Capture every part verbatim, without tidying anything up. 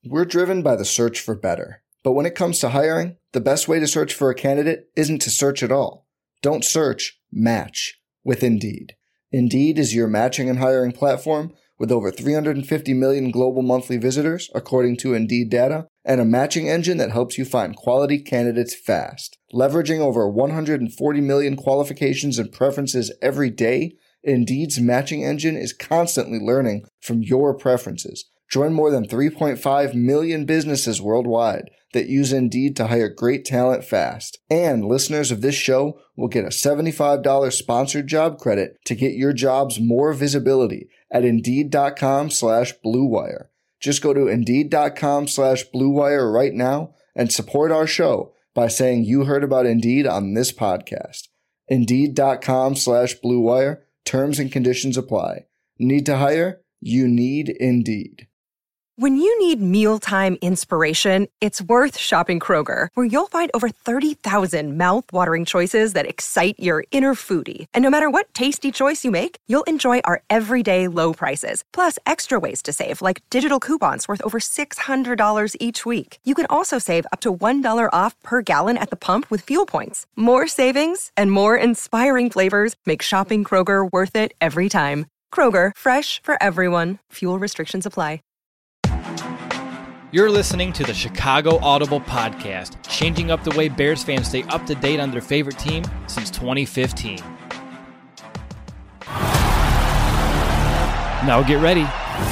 We're driven by the search for better. But when it comes to hiring, the best way to search for a candidate isn't to search at all. Don't search, match with Indeed. Indeed is your matching and hiring platform with over three hundred fifty million global monthly visitors, according to Indeed data, and a matching engine that helps you find quality candidates fast. Leveraging over one hundred forty million qualifications and preferences every day, Indeed's matching engine is constantly learning from your preferences. Join more than three point five million businesses worldwide that use Indeed to hire great talent fast. And listeners of this show will get a seventy-five dollars sponsored job credit to get your jobs more visibility at Indeed.com slash Blue Wire. Just go to Indeed.com slash Blue Wire right now and support our show by saying you heard about Indeed on this podcast. Indeed.com slash Blue Wire. Terms and conditions apply. Need to hire? You need Indeed. When you need mealtime inspiration, it's worth shopping Kroger, where you'll find over thirty thousand mouth-watering choices that excite your inner foodie. And no matter what tasty choice you make, you'll enjoy our everyday low prices, plus extra ways to save, like digital coupons worth over six hundred dollars each week. You can also save up to one dollar off per gallon at the pump with fuel points. More savings and more inspiring flavors make shopping Kroger worth it every time. Kroger, fresh for everyone. Fuel restrictions apply. You're listening to the Chicago Audible Podcast, changing up the way Bears fans stay up to date on their favorite team since twenty fifteen. Now get ready,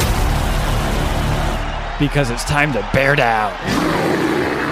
because it's time to bear down.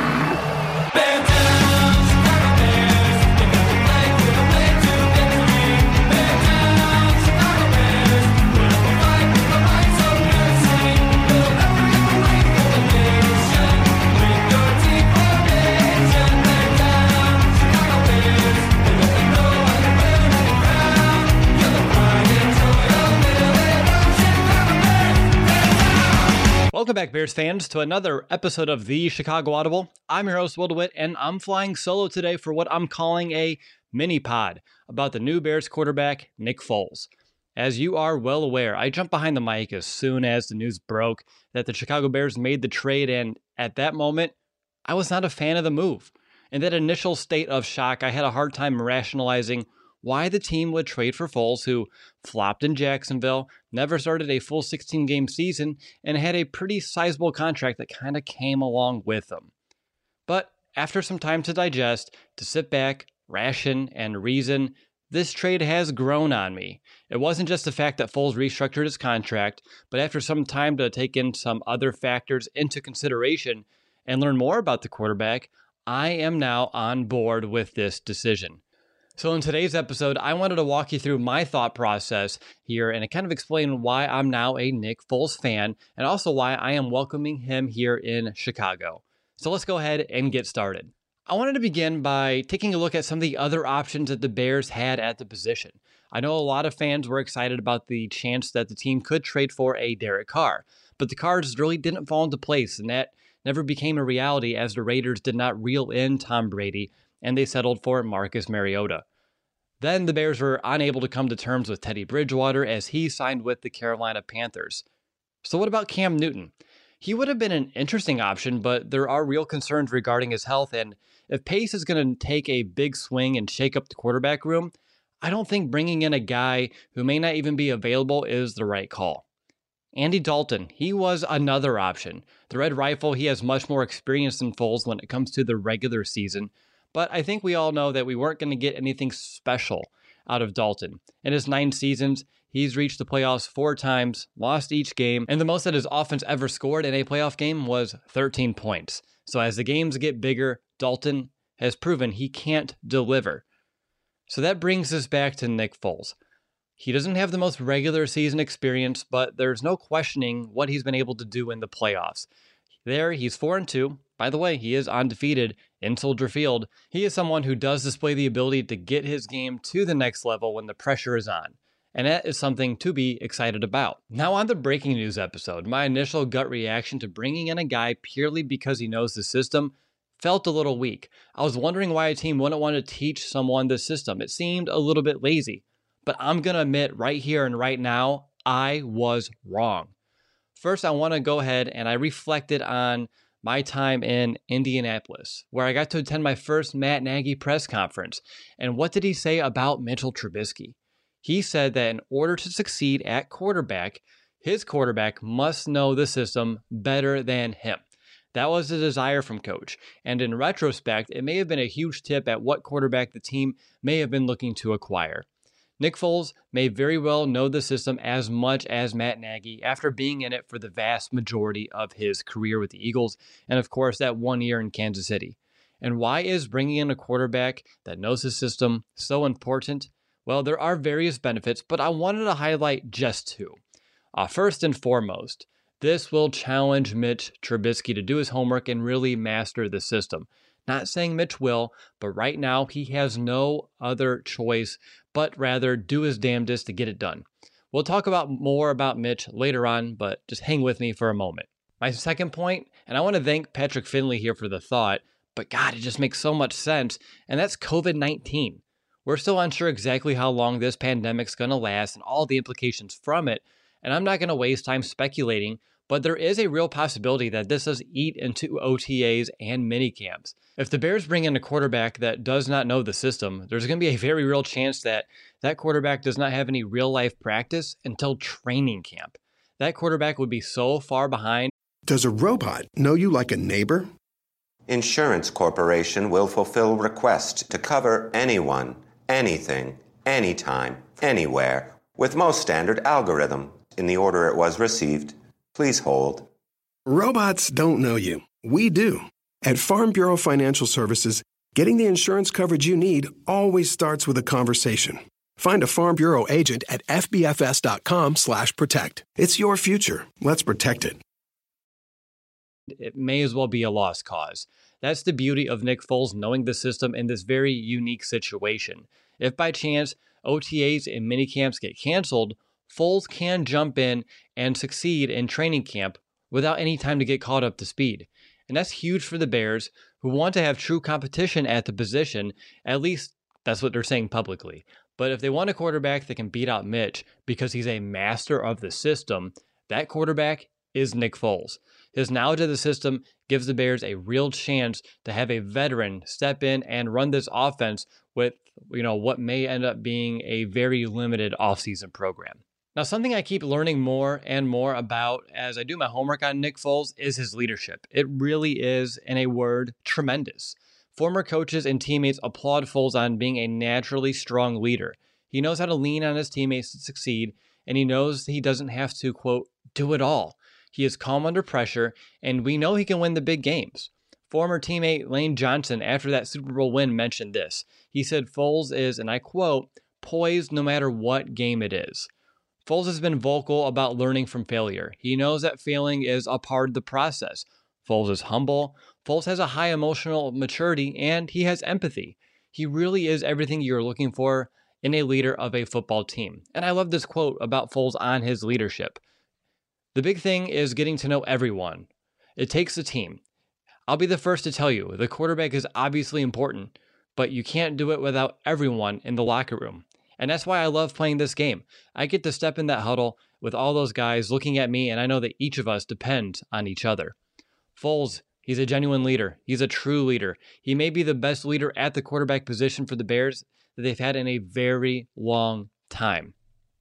Welcome back, Bears fans, to another episode of the Chicago Audible. I'm your host, Will DeWitt, and I'm flying solo today for what I'm calling a mini-pod about the new Bears quarterback, Nick Foles. As you are well aware, I jumped behind the mic as soon as the news broke that the Chicago Bears made the trade, and at that moment, I was not a fan of the move. In that initial state of shock, I had a hard time rationalizing why the team would trade for Foles, who flopped in Jacksonville, never started a full sixteen-game season, and had a pretty sizable contract that kind of came along with him. But after some time to digest, to sit back, ration, and reason, this trade has grown on me. It wasn't just the fact that Foles restructured his contract, but after some time to take in some other factors into consideration and learn more about the quarterback, I am now on board with this decision. So in today's episode, I wanted to walk you through my thought process here and kind of explain why I'm now a Nick Foles fan and also why I am welcoming him here in Chicago. So let's go ahead and get started. I wanted to begin by taking a look at some of the other options that the Bears had at the position. I know a lot of fans were excited about the chance that the team could trade for a Derek Carr, but the cards really didn't fall into place, and that never became a reality as the Raiders did not reel in Tom Brady, and they settled for Marcus Mariota. Then the Bears were unable to come to terms with Teddy Bridgewater as he signed with the Carolina Panthers. So what about Cam Newton? He would have been an interesting option, but there are real concerns regarding his health, and if Pace is going to take a big swing and shake up the quarterback room, I don't think bringing in a guy who may not even be available is the right call. Andy Dalton, he was another option. The Red Rifle, he has much more experience than Foles when it comes to the regular season, but I think we all know that we weren't going to get anything special out of Dalton. In his nine seasons, he's reached the playoffs four times, lost each game, and the most that his offense ever scored in a playoff game was thirteen points. So as the games get bigger, Dalton has proven he can't deliver. So that brings us back to Nick Foles. He doesn't have the most regular season experience, but there's no questioning what he's been able to do in the playoffs. There, he's four and two. By the way, he is undefeated in Soldier Field. He is someone who does display the ability to get his game to the next level when the pressure is on. And that is something to be excited about. Now on the breaking news episode, my initial gut reaction to bringing in a guy purely because he knows the system felt a little weak. I was wondering why a team wouldn't want to teach someone the system. It seemed a little bit lazy. But I'm going to admit right here and right now, I was wrong. First, I want to go ahead and I reflected on my time in Indianapolis, where I got to attend my first Matt Nagy press conference. And what did he say about Mitchell Trubisky? He said that in order to succeed at quarterback, his quarterback must know the system better than him. That was the desire from Coach. And in retrospect, it may have been a huge tip at what quarterback the team may have been looking to acquire. Nick Foles may very well know the system as much as Matt Nagy after being in it for the vast majority of his career with the Eagles, and of course that one year in Kansas City. And why is bringing in a quarterback that knows the system so important? Well, there are various benefits, but I wanted to highlight just two. Uh, first and foremost, this will challenge Mitch Trubisky to do his homework and really master the system. Not saying Mitch will, but right now he has no other choice but rather do his damnedest to get it done. We'll talk about more about Mitch later on, but just hang with me for a moment. My second point, and I want to thank Patrick Finley here for the thought, but God, it just makes so much sense, and that's covid nineteen. We're still unsure exactly how long this pandemic's going to last and all the implications from it, and I'm not going to waste time speculating, but there is a real possibility that this does eat into O T As and minicamps. If the Bears bring in a quarterback that does not know the system, there's going to be a very real chance that that quarterback does not have any real-life practice until training camp. That quarterback would be so far behind. Does a robot know you like a neighbor? Insurance Corporation will fulfill requests to cover anyone, anything, anytime, anywhere, with most standard algorithm in the order it was received. Please hold. Robots don't know you. We do. At Farm Bureau Financial Services, getting the insurance coverage you need always starts with a conversation. Find a Farm Bureau agent at fbfs.com slash protect. It's your future. Let's protect it. It may as well be a lost cause. That's the beauty of Nick Foles knowing the system in this very unique situation. If by chance O T As and minicamps get canceled, Foles can jump in and succeed in training camp without any time to get caught up to speed. And that's huge for the Bears, who want to have true competition at the position. At least that's what they're saying publicly. But if they want a quarterback that can beat out Mitch because he's a master of the system, that quarterback is Nick Foles. His knowledge of the system gives the Bears a real chance to have a veteran step in and run this offense with, you know, what may end up being a very limited offseason program. Now, something I keep learning more and more about as I do my homework on Nick Foles is his leadership. It really is, in a word, tremendous. Former coaches and teammates applaud Foles on being a naturally strong leader. He knows how to lean on his teammates to succeed, and he knows he doesn't have to, quote, do it all. He is calm under pressure, and we know he can win the big games. Former teammate Lane Johnson, after that Super Bowl win, mentioned this. He said Foles is, and I quote, poised no matter what game it is. Foles has been vocal about learning from failure. He knows that failing is a part of the process. Foles is humble. Foles has a high emotional maturity, and he has empathy. He really is everything you're looking for in a leader of a football team. And I love this quote about Foles on his leadership. The big thing is getting to know everyone. It takes a team. I'll be the first to tell you, the quarterback is obviously important, but you can't do it without everyone in the locker room. And that's why I love playing this game. I get to step in that huddle with all those guys looking at me, and I know that each of us depend on each other. Foles, he's a genuine leader. He's a true leader. He may be the best leader at the quarterback position for the Bears that they've had in a very long time.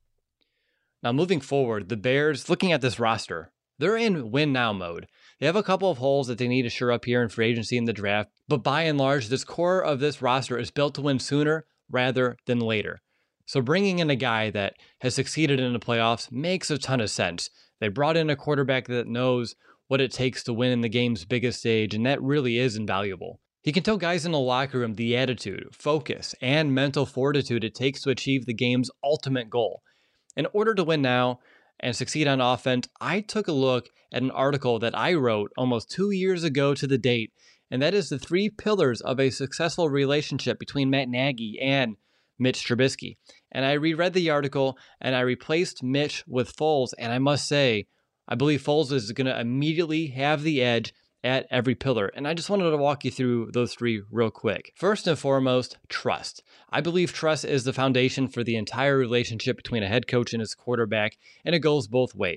Now, moving forward, the Bears, looking at this roster, they're in win-now mode. They have a couple of holes that they need to shore up here in free agency and the draft, but by and large, this core of this roster is built to win sooner rather than later. So bringing in a guy that has succeeded in the playoffs makes a ton of sense. They brought in a quarterback that knows what it takes to win in the game's biggest stage, and that really is invaluable. He can tell guys in the locker room the attitude, focus, and mental fortitude it takes to achieve the game's ultimate goal. In order to win now and succeed on offense, I took a look at an article that I wrote almost two years ago to the date, and that is the three pillars of a successful relationship between Matt Nagy and Mitch Trubisky. And I reread the article and I replaced Mitch with Foles, and I must say, I believe Foles is going to immediately have the edge at every pillar. And I just wanted to walk you through those three real quick. First and foremost, trust. I believe trust is the foundation for the entire relationship between a head coach and his quarterback, and it goes both ways.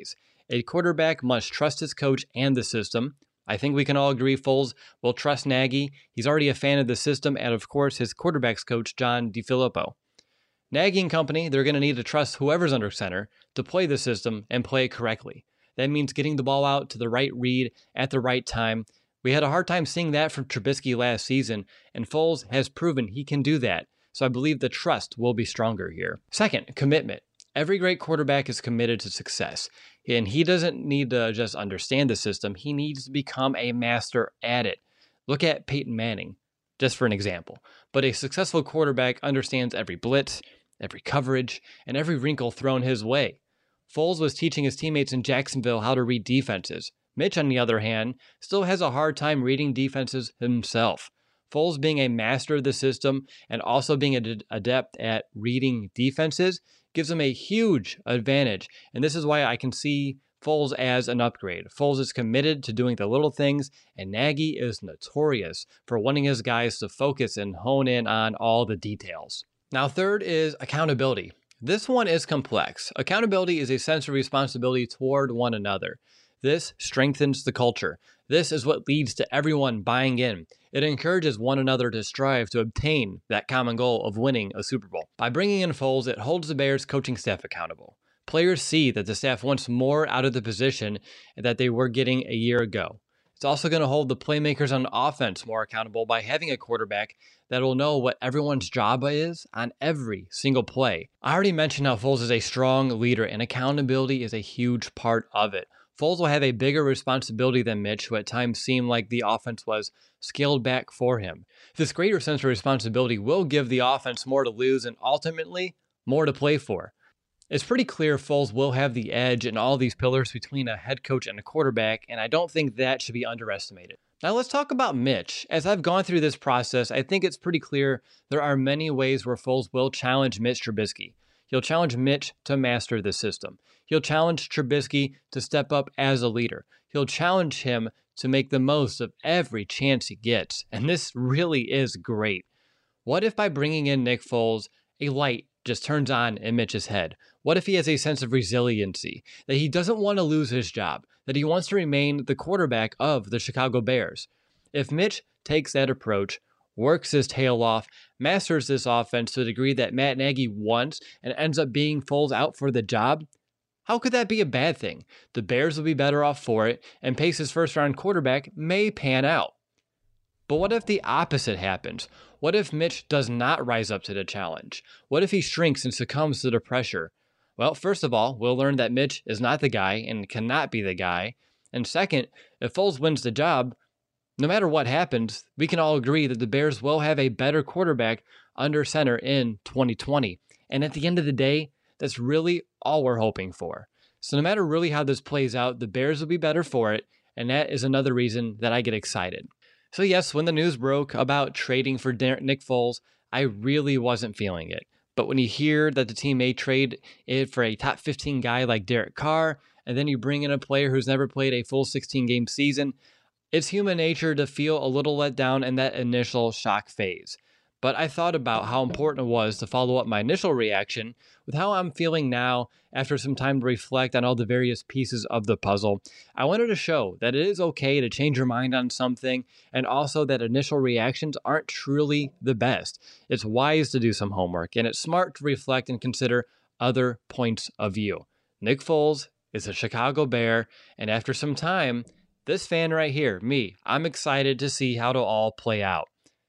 A quarterback must trust his coach and the system. I think we can all agree Foles will trust Nagy. He's already a fan of the system and, of course, his quarterback's coach, John DeFilippo. Nagy and company, they're going to need to trust whoever's under center to play the system and play it correctly. That means getting the ball out to the right read at the right time. We had a hard time seeing that from Trubisky last season, and Foles has proven he can do that. So I believe the trust will be stronger here. Second, commitment. Every great quarterback is committed to success, and he doesn't need to just understand the system. He needs to become a master at it. Look at Peyton Manning, just for an example. But a successful quarterback understands every blitz, every coverage, and every wrinkle thrown his way. Foles was teaching his teammates in Jacksonville how to read defenses. Mitch, on the other hand, still has a hard time reading defenses himself. Foles, being a master of the system and also being an adept at reading defenses, gives him a huge advantage, and this is why I can see Foles as an upgrade. Foles is committed to doing the little things, and Nagy is notorious for wanting his guys to focus and hone in on all the details. Now, third is accountability. This one is complex. Accountability is a sense of responsibility toward one another. This strengthens the culture. This is what leads to everyone buying in. It encourages one another to strive to obtain that common goal of winning a Super Bowl. By bringing in Foles, it holds the Bears coaching staff accountable. Players see that the staff wants more out of the position that they were getting a year ago. It's also going to hold the playmakers on offense more accountable by having a quarterback that will know what everyone's job is on every single play. I already mentioned how Foles is a strong leader, and accountability is a huge part of it. Foles will have a bigger responsibility than Mitch, who at times seemed like the offense was scaled back for him. This greater sense of responsibility will give the offense more to lose and ultimately more to play for. It's pretty clear Foles will have the edge in all these pillars between a head coach and a quarterback, and I don't think that should be underestimated. Now let's talk about Mitch. As I've gone through this process, I think it's pretty clear there are many ways where Foles will challenge Mitch Trubisky. He'll challenge Mitch to master the system. He'll challenge Trubisky to step up as a leader. He'll challenge him to make the most of every chance he gets. And this really is great. What if by bringing in Nick Foles, a light just turns on in Mitch's head? What if he has a sense of resiliency, that he doesn't want to lose his job, that he wants to remain the quarterback of the Chicago Bears? If Mitch takes that approach, works his tail off, masters this offense to a degree that Matt Nagy wants, and ends up being Foles out for the job, how could that be a bad thing? The Bears will be better off for it, and Pace's first-round quarterback may pan out. But what if the opposite happens? What if Mitch does not rise up to the challenge? What if he shrinks and succumbs to the pressure? Well, first of all, we'll learn that Mitch is not the guy and cannot be the guy. And second, if Foles wins the job, no matter what happens, we can all agree that the Bears will have a better quarterback under center in twenty twenty. And at the end of the day, that's really all we're hoping for. So no matter really how this plays out, the Bears will be better for it. And that is another reason that I get excited. So yes, when the news broke about trading for Nick Foles, I really wasn't feeling it. But when you hear that the team may trade it for a top fifteen guy like Derek Carr, and then you bring in a player who's never played a full sixteen-game season, it's human nature to feel a little let down in that initial shock phase. But I thought about how important it was to follow up my initial reaction with how I'm feeling now after some time to reflect on all the various pieces of the puzzle. I wanted to show that it is okay to change your mind on something, and also that initial reactions aren't truly the best. It's wise to do some homework, and it's smart to reflect and consider other points of view. Nick Foles is a Chicago Bear, and after some time, this fan right here, me, I'm excited to see how it'll all play out.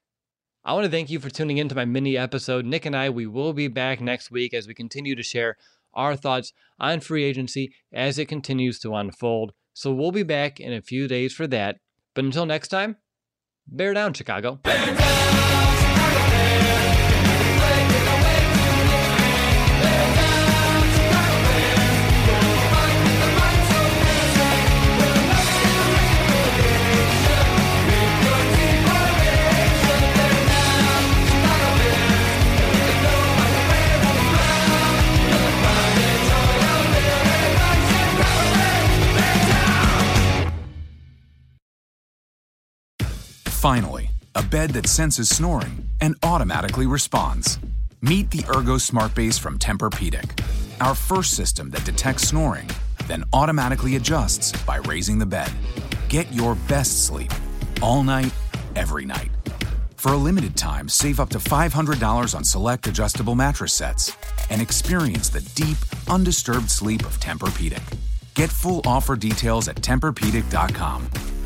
I want to thank you for tuning in to my mini episode. Nick and I, we will be back next week as we continue to share our thoughts on free agency as it continues to unfold. So we'll be back in a few days for that. But until next time, bear down, Chicago. Bear down, Chicago Bears. Finally, a bed that senses snoring and automatically responds. Meet the Ergo Smart Base from Tempur-Pedic, our first system that detects snoring, then automatically adjusts by raising the bed. Get your best sleep all night, every night. For a limited time, save up to five hundred dollars on select adjustable mattress sets and experience the deep, undisturbed sleep of Tempur-Pedic. Get full offer details at Tempur Pedic dot com.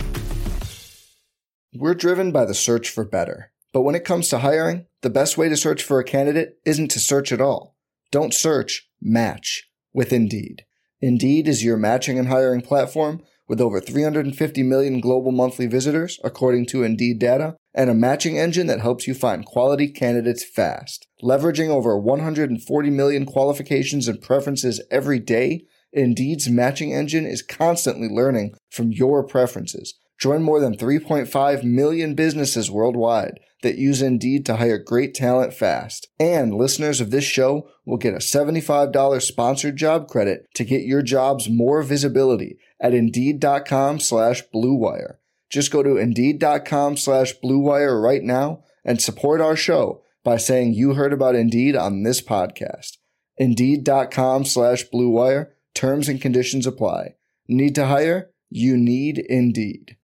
We're driven by the search for better. But when it comes to hiring, the best way to search for a candidate isn't to search at all. Don't search, match with Indeed. Indeed is your matching and hiring platform with over three hundred fifty million global monthly visitors, according to Indeed data, and a matching engine that helps you find quality candidates fast. Leveraging over one hundred forty million qualifications and preferences every day, Indeed's matching engine is constantly learning from your preferences. Join more than three point five million businesses worldwide that use Indeed to hire great talent fast. And listeners of this show will get a seventy-five dollars sponsored job credit to get your jobs more visibility at Indeed.com slash Blue Wire. Just go to Indeed.com slash Blue Wire right now and support our show by saying you heard about Indeed on this podcast. Indeed.com slash Blue Wire. Terms and conditions apply. Need to hire? You need Indeed.